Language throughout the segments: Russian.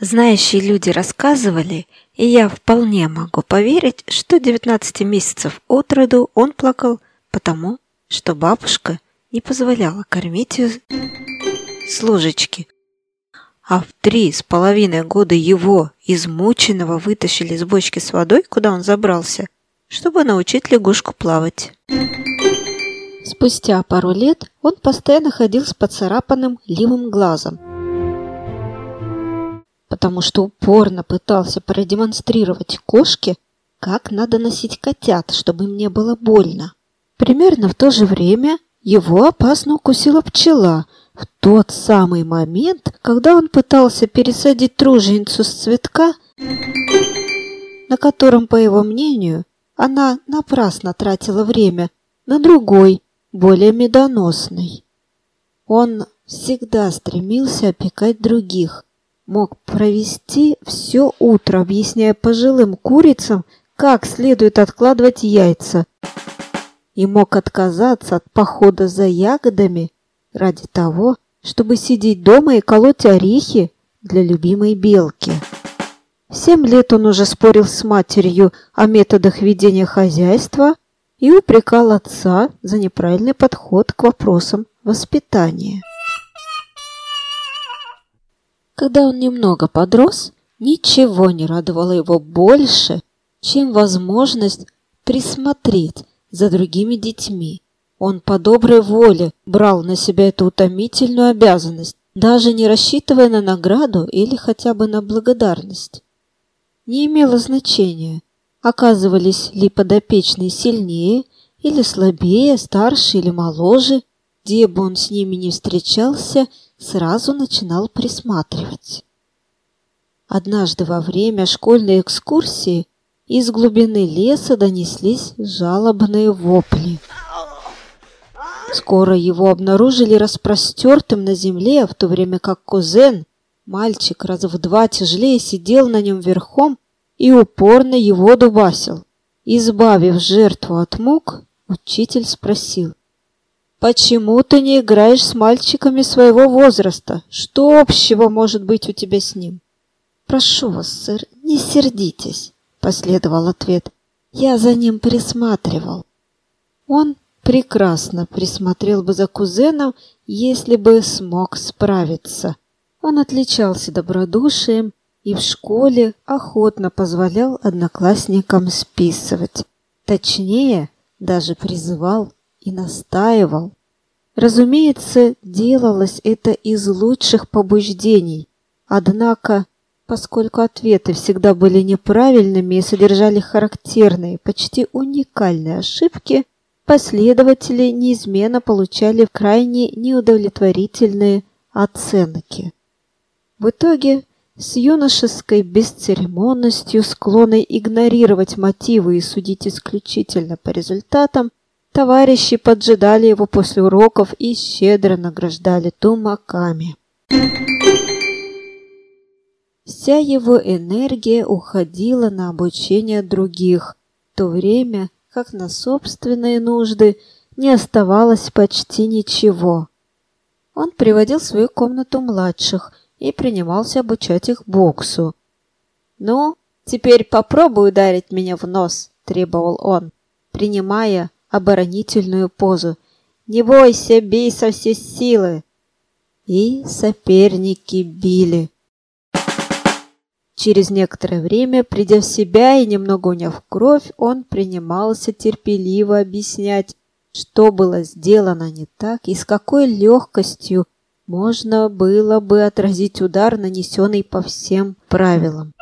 Знающие люди рассказывали, и я вполне могу поверить, что 19 месяцев от роду он плакал потому, что бабушка не позволяла кормить ее с ложечки, а в 3,5 года его, измученного, вытащили из бочки с водой, куда он забрался, чтобы научить лягушку плавать. Спустя пару лет он постоянно ходил с поцарапанным левым глазом, потому что упорно пытался продемонстрировать кошке, как надо носить котят, чтобы им не было больно. Примерно в то же время его опасно укусила пчела в тот самый момент, когда он пытался пересадить труженицу с цветка, на котором, по его мнению, она напрасно тратила время, на другой, более медоносный. Он всегда стремился опекать других, мог провести все утро, объясняя пожилым курицам, как следует откладывать яйца, и мог отказаться от похода за ягодами ради того, чтобы сидеть дома и колоть орехи для любимой белки. В 7 лет он уже спорил с матерью о методах ведения хозяйства и упрекал отца за неправильный подход к вопросам воспитания. Когда он немного подрос, ничего не радовало его больше, чем возможность присмотреть за другими детьми. Он по доброй воле брал на себя эту утомительную обязанность, даже не рассчитывая на награду или хотя бы на благодарность. Не имело значения, оказывались ли подопечные сильнее или слабее, старше или моложе, где бы он с ними ни встречался, сразу начинал присматривать. Однажды во время школьной экскурсии из глубины леса донеслись жалобные вопли. Скоро его обнаружили распростертым на земле, в то время как кузен, мальчик раза в 2 тяжелее, сидел на нем верхом и упорно его дубасил. Избавив жертву от мук, учитель спросил: «Почему ты не играешь с мальчиками своего возраста? Что общего может быть у тебя с ним?» «Прошу вас, сэр, не сердитесь», — последовал ответ. «Я за ним присматривал». Он прекрасно присмотрел бы за кузеном, если бы смог справиться. Он отличался добродушием и в школе охотно позволял одноклассникам списывать. Точнее, даже призывал и настаивал. Разумеется, делалось это из лучших побуждений. Однако, поскольку ответы всегда были неправильными и содержали характерные, почти уникальные ошибки, последователи неизменно получали крайне неудовлетворительные оценки. В итоге, с юношеской бесцеремонностью, склонной игнорировать мотивы и судить исключительно по результатам, товарищи поджидали его после уроков и щедро награждали тумаками. Вся его энергия уходила на обучение других, в то время как на собственные нужды не оставалось почти ничего. Он приводил в свою комнату младших и принимался обучать их боксу. «Ну, теперь попробуй ударить меня в нос», – требовал он, принимая оборонительную позу. «Не бойся, бей со всей силы!» И соперники били. Через некоторое время, придя в себя и немного уняв кровь, он принимался терпеливо объяснять, что было сделано не так и с какой легкостью можно было бы отразить удар, нанесенный по всем правилам.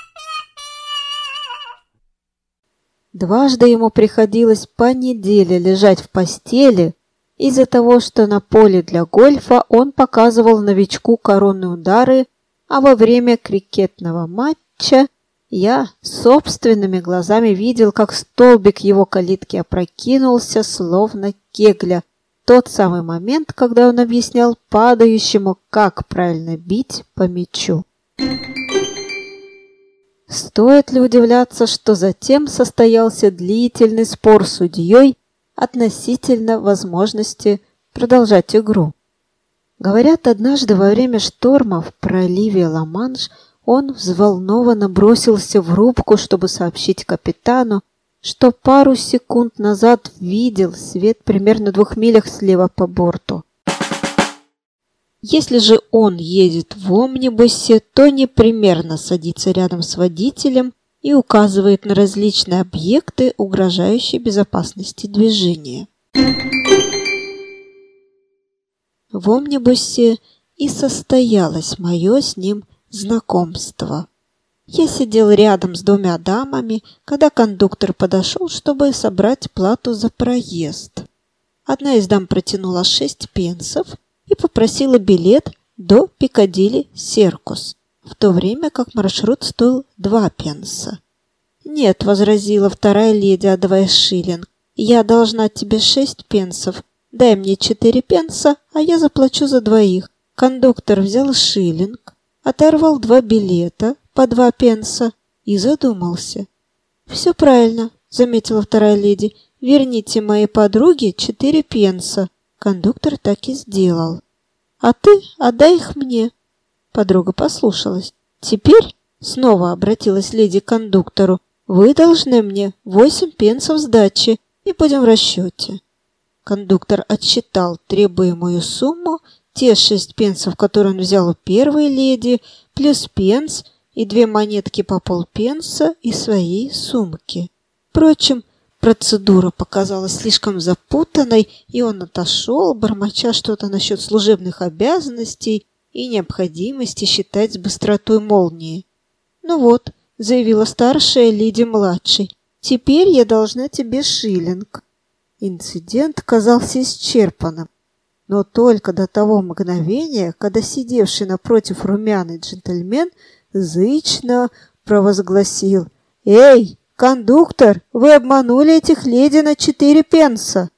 Дважды ему приходилось по неделе лежать в постели из-за того, что на поле для гольфа он показывал новичку коронные удары, а во время крикетного матча я собственными глазами видел, как столбик его калитки опрокинулся, словно кегля, в тот самый момент, когда он объяснял падающему, как правильно бить по мячу. Стоит ли удивляться, что затем состоялся длительный спор с судьей относительно возможности продолжать игру? Говорят, однажды во время шторма в проливе Ла-Манш Он взволнованно бросился в рубку, чтобы сообщить капитану, что пару секунд назад видел свет примерно 2 милях слева по борту. Если же он едет в омнибусе, то непременно садится рядом с водителем и указывает на различные объекты, угрожающие безопасности движения. В омнибусе и состоялось мое с ним знакомство. Я сидел рядом с 2 дамами, когда кондуктор подошел, чтобы собрать плату за проезд. Одна из дам протянула 6 пенсов и попросила билет до Пикадилли Серкус, в то время как маршрут стоил 2 пенса. «Нет», — возразила вторая леди, отдавая шиллинг, — «я должна тебе 6 пенсов. Дай мне 4 пенса, а я заплачу за 2». Кондуктор взял шиллинг, оторвал 2 билета по 2 пенса и задумался. «Все правильно», — заметила вторая леди, — «верните моей подруге 4 пенса». Кондуктор так и сделал. «А ты отдай их мне». Подруга послушалась. «Теперь», — снова обратилась леди к кондуктору, — «вы должны мне 8 пенсов сдачи, и будем в расчете». Кондуктор отсчитал требуемую сумму, те 6 пенсов, которые он взял у первой леди, плюс пенс и 2 монетки по полпенса из своей сумки. Впрочем, процедура показалась слишком запутанной, и он отошел, бормоча что-то насчет служебных обязанностей и необходимости считать с быстротой молнии. «Ну вот», — заявила старшая леди младшей, — «теперь я должна тебе шиллинг». Инцидент казался исчерпанным, но только до того мгновения, когда сидевший напротив румяный джентльмен зычно провозгласил: «Эй, кондуктор, вы обманули этих леди на 4 пенса!»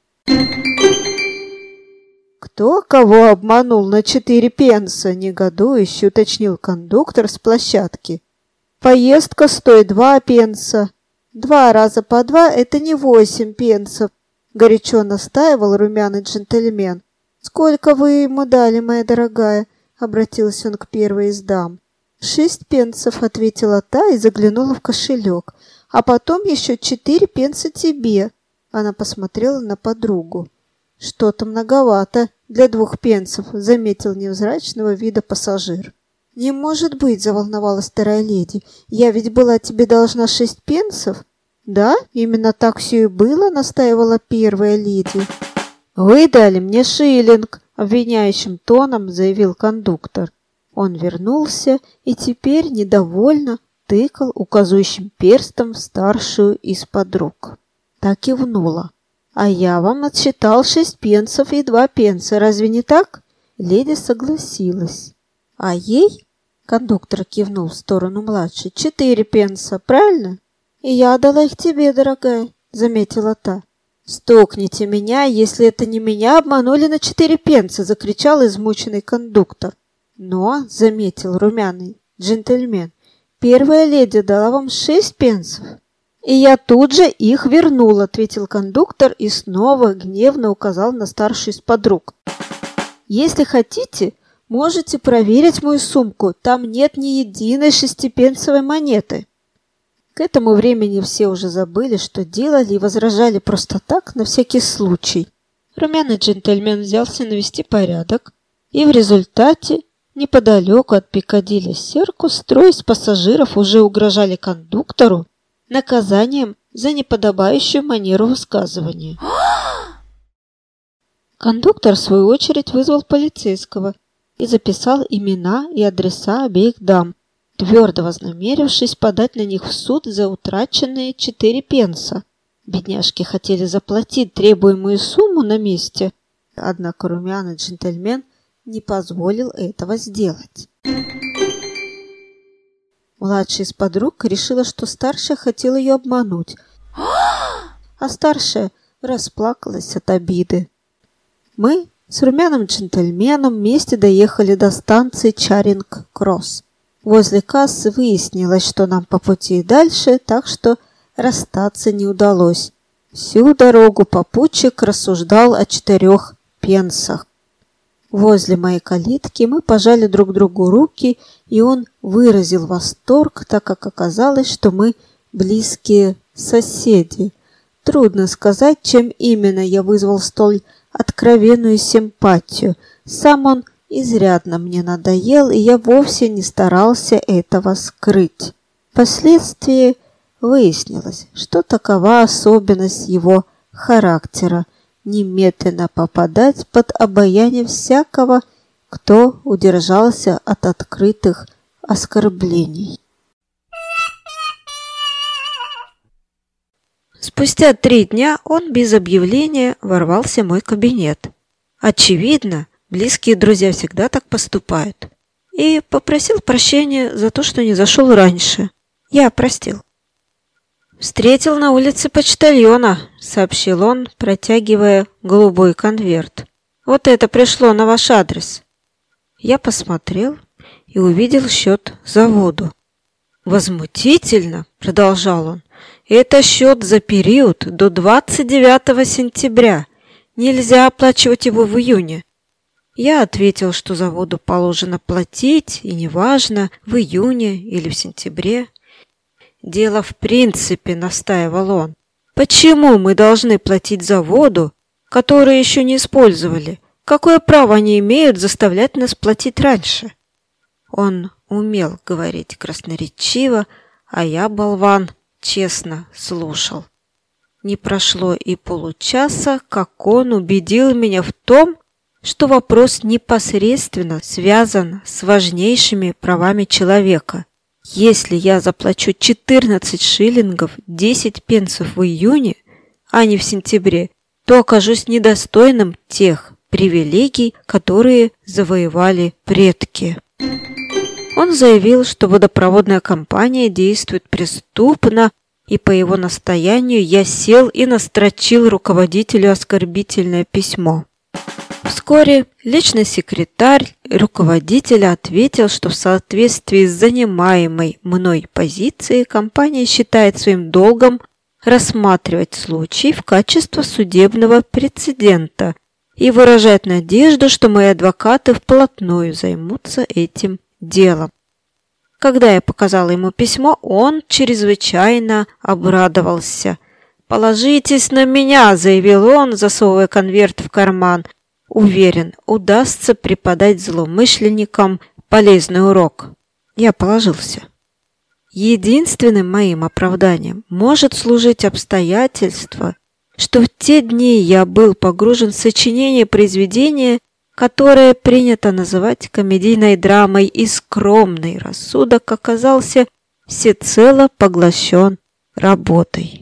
«Кто кого обманул на 4 пенса?» — негодующе уточнил кондуктор с площадки. «Поездка стоит 2 пенса. 2 раза по 2 — это не 8 пенсов», — горячо настаивал румяный джентльмен. «Сколько вы ему дали, моя дорогая?» — обратился он к первой из дам. 6 пенсов», — ответила та и заглянула в кошелек. «А потом еще 4 пенса тебе». Она посмотрела на подругу. «Что-то многовато для 2 пенсов», — заметил невзрачного вида пассажир. «Не может быть», — заволновалась вторая леди. «Я ведь была тебе должна 6 пенсов». «Да, именно так все и было», — настаивала первая леди. «Вы дали мне шиллинг», — обвиняющим тоном заявил кондуктор. Он вернулся и теперь недовольно тыкал указующим перстом в старшую из подруг. Та кивнула. «А я вам отсчитал 6 пенсов и 2 пенса, разве не так?» Леди согласилась. «А ей?» — кондуктор кивнул в сторону младшей. 4 пенса, правильно?» «И я отдала их тебе, дорогая», — заметила та. «Стукните меня, если это не меня обманули на 4 пенса!» — закричал измученный кондуктор. «Но», — заметил румяный джентльмен, — «первая леди дала вам 6 пенсов». «И я тут же их вернул», — ответил кондуктор и снова гневно указал на старшую из подруг. «Если хотите, можете проверить мою сумку, там нет ни единой 6-пенсовой монеты». К этому времени все уже забыли, что делали, и возражали просто так, на всякий случай. Румяный джентльмен взялся навести порядок, и в результате неподалеку от Пикадилли Серкус трое из пассажиров уже угрожали кондуктору наказанием за неподобающую манеру высказывания. Кондуктор, в свою очередь, вызвал полицейского и записал имена и адреса обеих дам, твердо вознамерившись подать на них в суд за утраченные 4 пенса. Бедняжки хотели заплатить требуемую сумму на месте, однако румяный джентльмен не позволил этого сделать. Младшая из подруг решила, что старшая хотела ее обмануть, а старшая расплакалась от обиды. Мы с румяным джентльменом вместе доехали до станции Чаринг-Кросс. Возле кассы выяснилось, что нам по пути и дальше, так что расстаться не удалось. Всю дорогу попутчик рассуждал о 4 пенсах. Возле моей калитки мы пожали друг другу руки, и он выразил восторг, так как оказалось, что мы близкие соседи. Трудно сказать, чем именно я вызвал столь откровенную симпатию. Сам он изрядно мне надоел, и я вовсе не старался этого скрыть. Впоследствии выяснилось, что такова особенность его характера – немедленно попадать под обаяние всякого, кто удержался от открытых оскорблений. Спустя 3 дня он без объявления ворвался в мой кабинет. Очевидно, близкие друзья всегда так поступают. И попросил прощения за то, что не зашел раньше. Я простил. «Встретил на улице почтальона», — сообщил он, протягивая голубой конверт. «Вот это пришло на ваш адрес». Я посмотрел и увидел счет за воду. «Возмутительно», — продолжал он, — «это счет за период до 29 сентября. Нельзя оплачивать его в июне». Я ответил, что за воду положено платить, и неважно, в июне или в сентябре. «Дело в принципе», — настаивал он. «Почему мы должны платить за воду, которую еще не использовали? Какое право они имеют заставлять нас платить раньше?» Он умел говорить красноречиво, а я, болван, честно слушал. Не прошло и получаса, как он убедил меня в том, что вопрос непосредственно связан с важнейшими правами человека. Если я заплачу 14 шиллингов 10 пенсов в июне, а не в сентябре, то окажусь недостойным тех привилегий, которые завоевали предки. Он заявил, что водопроводная компания действует преступно, и по его настоянию я сел и настрочил руководителю оскорбительное письмо. Вскоре личный секретарь руководителя ответил, что в соответствии с занимаемой мной позицией компания считает своим долгом рассматривать случай в качестве судебного прецедента и выражает надежду, что мои адвокаты вплотную займутся этим делом. Когда я показала ему письмо, он чрезвычайно обрадовался. «Положитесь на меня», — заявил он, засовывая конверт в карман. «Уверен, удастся преподать злоумышленникам полезный урок». Я положился. Единственным моим оправданием может служить обстоятельство, что в те дни я был погружен в сочинение произведения, которое принято называть комедийной драмой, и скромный рассудок оказался всецело поглощен работой.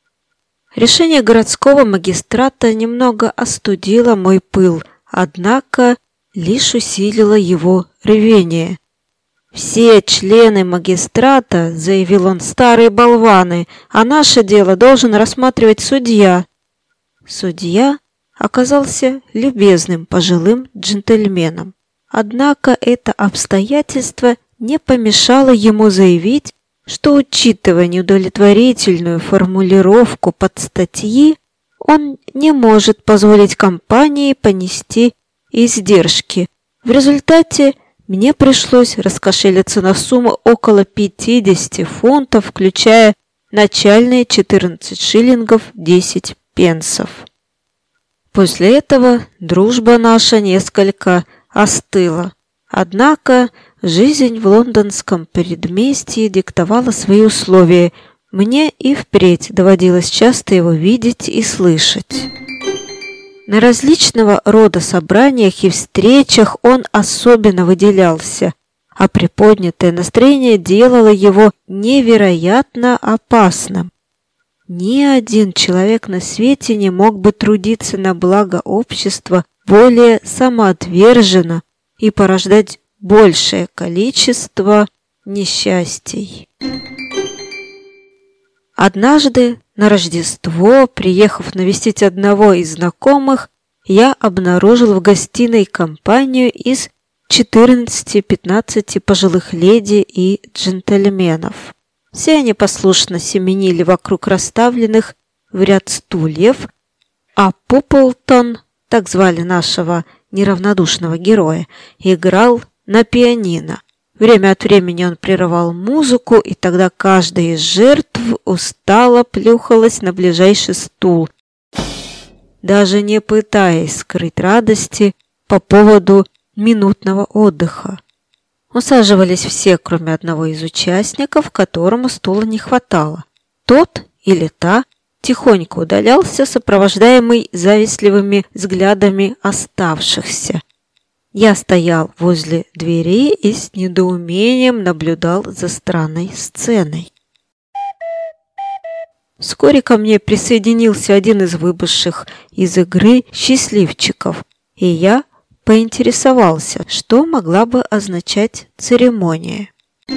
Решение городского магистрата немного остудило мой пыл, однако лишь усилило его рвение. «Все члены магистрата, — заявил он, — старые болваны, а наше дело должен рассматривать судья». Судья оказался любезным пожилым джентльменом. Однако это обстоятельство не помешало ему заявить, что, учитывая неудовлетворительную формулировку подстатьи, он не может позволить компании понести издержки. В результате мне пришлось раскошелиться на сумму около 50 фунтов, включая начальные 14 шиллингов 10 пенсов. После этого дружба наша несколько остыла. Однако жизнь в лондонском предместье диктовала свои условия. Мне и впредь доводилось часто его видеть и слышать. На различного рода собраниях и встречах он особенно выделялся, а приподнятое настроение делало его невероятно опасным. Ни один человек на свете не мог бы трудиться на благо общества более самоотверженно и порождать большее количество несчастий. Однажды на Рождество, приехав навестить одного из знакомых, я обнаружил в гостиной компанию из 14-15 пожилых леди и джентльменов. Все они послушно семенили вокруг расставленных в ряд стульев, а Попплтон, так звали нашего неравнодушного героя, играл на пианино. Время от времени он прерывал музыку, и тогда каждая из жертв устало плюхалась на ближайший стул, даже не пытаясь скрыть радости по поводу минутного отдыха. Усаживались все, кроме одного из участников, которому стула не хватало. Тот или та тихонько удалялся, сопровождаемый завистливыми взглядами оставшихся. Я стоял возле двери и с недоумением наблюдал за странной сценой. Вскоре ко мне присоединился один из выбывших из игры счастливчиков, и я поинтересовался, что могла бы означать церемония.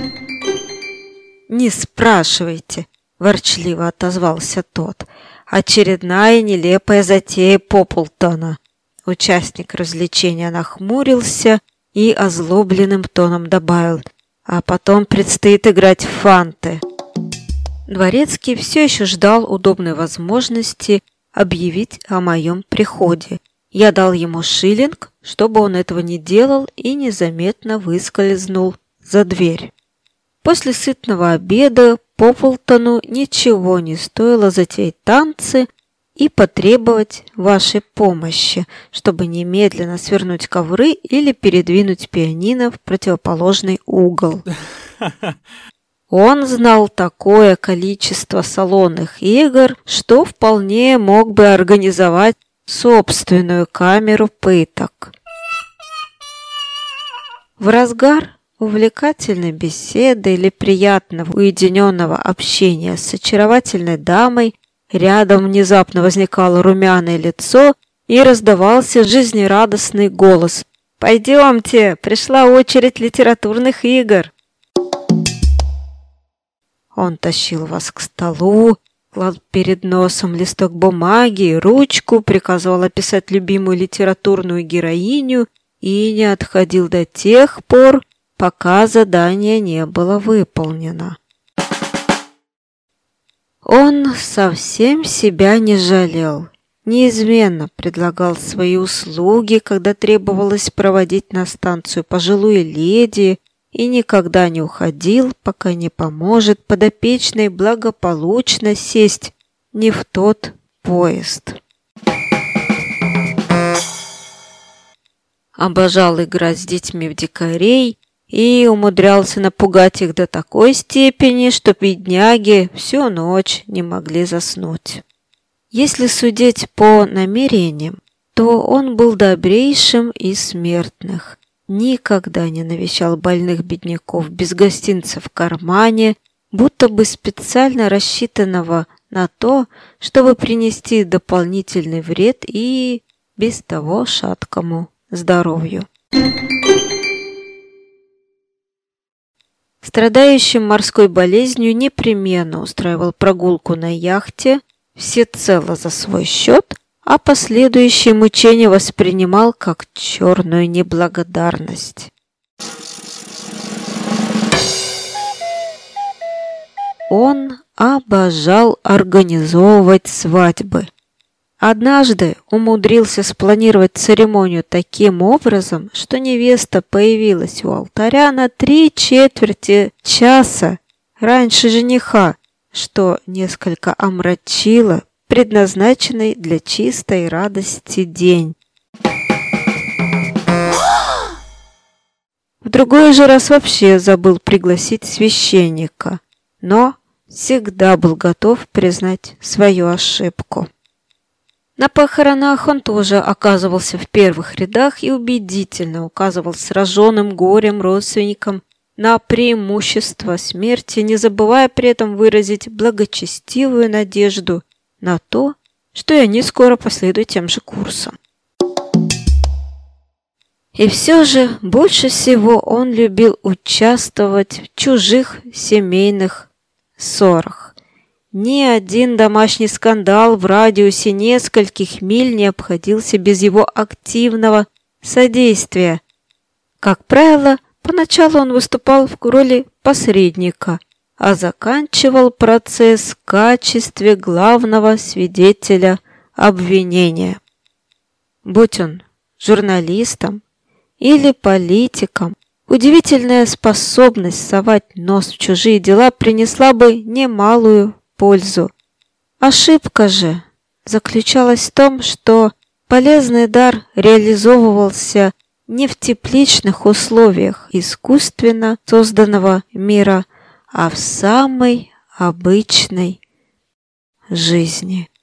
«Не спрашивайте», – ворчливо отозвался тот. «Очередная нелепая затея Попплтона». Участник развлечения нахмурился и озлобленным тоном добавил: «А потом предстоит играть в фанты». Дворецкий все еще ждал удобной возможности объявить о моем приходе. Я дал ему шиллинг, чтобы он этого не делал, и незаметно выскользнул за дверь. После сытного обеда Попплтону ничего не стоило затеять танцы и потребовать вашей помощи, чтобы немедленно свернуть ковры или передвинуть пианино в противоположный угол. Он знал такое количество салонных игр, что вполне мог бы организовать собственную камеру пыток. В разгар увлекательной беседы или приятного уединенного общения с очаровательной дамой рядом внезапно возникало румяное лицо и раздавался жизнерадостный голос: «Пойдемте, пришла очередь литературных игр». Он тащил вас к столу, клал перед носом листок бумаги и ручку, приказывал описать любимую литературную героиню и не отходил до тех пор, пока задание не было выполнено. Он совсем себя не жалел, неизменно предлагал свои услуги, когда требовалось проводить на станцию пожилую леди, и никогда не уходил, пока не поможет подопечной благополучно сесть не в тот поезд. Обожал играть с детьми в дикарей и умудрялся напугать их до такой степени, что бедняги всю ночь не могли заснуть. Если судить по намерениям, то он был добрейшим из смертных. Никогда не навещал больных бедняков без гостинца в кармане, будто бы специально рассчитанного на то, чтобы принести дополнительный вред и без того шаткому здоровью. Страдающим морской болезнью непременно устраивал прогулку на яхте всецело за свой счет, а последующие мучения воспринимал как черную неблагодарность. Он обожал организовывать свадьбы. Однажды умудрился спланировать церемонию таким образом, что невеста появилась у алтаря на 3/4 часа раньше жениха, что несколько омрачило предназначенный для чистой радости день. В другой же раз вообще забыл пригласить священника, но всегда был готов признать свою ошибку. На похоронах он тоже оказывался в первых рядах и убедительно указывал сраженным горем родственникам на преимущество смерти, не забывая при этом выразить благочестивую надежду на то, что и они скоро последуют тем же курсом. И все же больше всего он любил участвовать в чужих семейных ссорах. Ни один домашний скандал в радиусе нескольких миль не обходился без его активного содействия. Как правило, поначалу он выступал в роли посредника, а заканчивал процесс в качестве главного свидетеля обвинения. Будь он журналистам или политикам, удивительная способность совать нос в чужие дела принесла бы немалую пользу. Ошибка же заключалась в том, что полезный дар реализовывался не в тепличных условиях искусственно созданного мира, а в самой обычной жизни.